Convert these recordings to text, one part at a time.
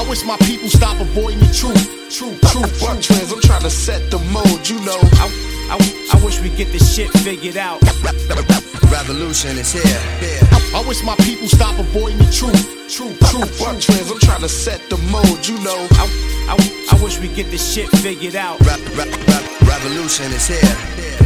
I wish my people stop avoiding the truth. Truth, buck trends, I'm trying to set the mode, you know. I wish we get this shit figured out. Revolution is here. I wish my people stop avoiding the truth. Truth, buck trends, I'm trying to set the mode, you know. I wish we get this shit figured out. Revolution is here.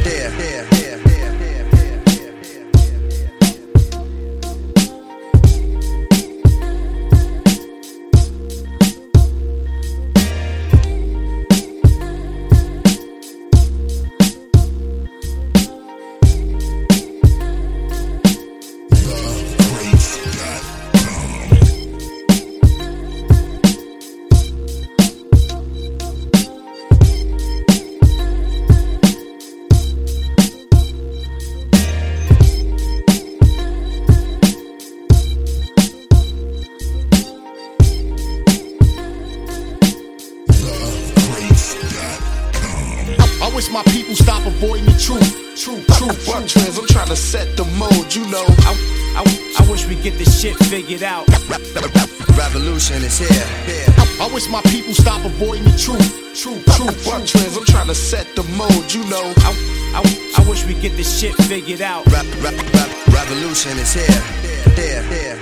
I wish my people stop avoiding the truth. Truth, buck trends, I'm trying to set the mode, you know. I wish we get this shit figured out. Revolution is here. I wish my people stop avoiding the truth. Truth, buck trends, I'm trying to set the mode, you know. I wish we get this shit figured out. Revolution is here.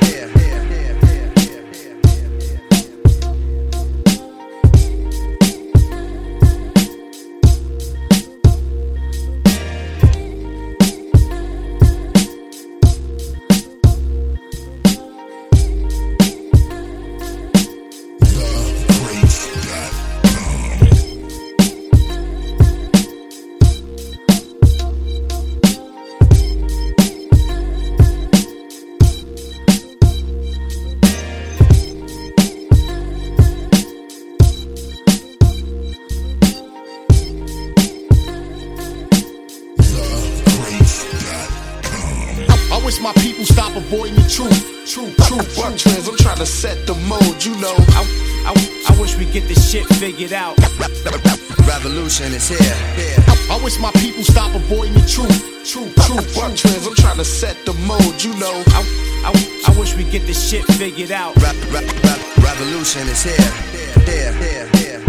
I wish my people stop avoiding the truth. Truth, buck trends, I'm trying to set the mode, you know. I wish we get this shit figured out. Revolution is here. I wish my people stop avoiding the truth. Truth, buck trends, I'm trying to set the mode, you know. I wish we get this shit figured out. Revolution is here.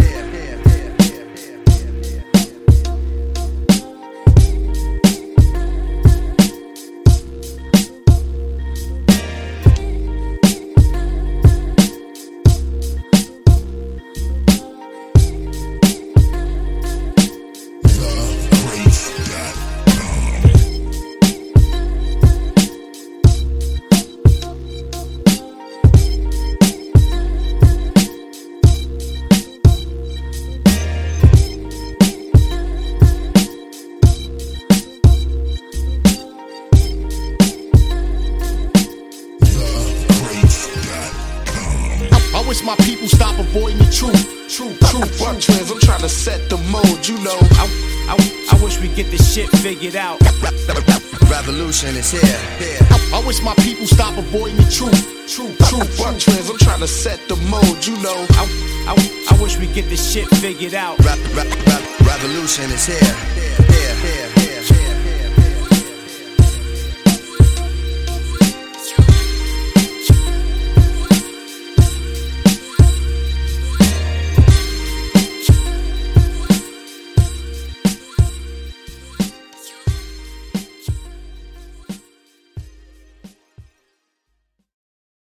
I wish my people stop avoiding the truth. Truth, buck trends, I'm trying to set the mode, you know. I wish we get this shit figured out. Revolution is here. I wish my people stop avoiding the truth. Truth, buck trends, I'm trying to set the mode, you know. I wish we get this shit figured out. Revolution is here.